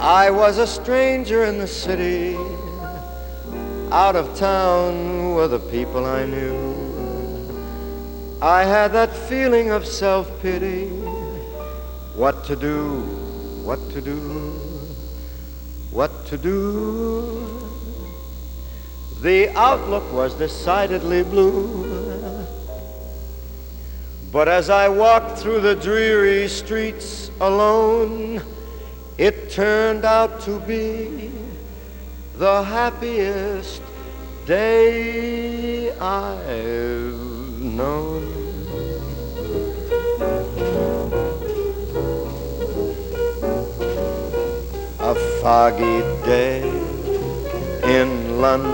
I was a stranger in the city. Out of town were the people I knew. I had that feeling of self-pity. What to do, what to do, what to do. The outlook was decidedly blue. But as I walked through the dreary streets alone, it turned out to be the happiest day I've known. A foggy day in London,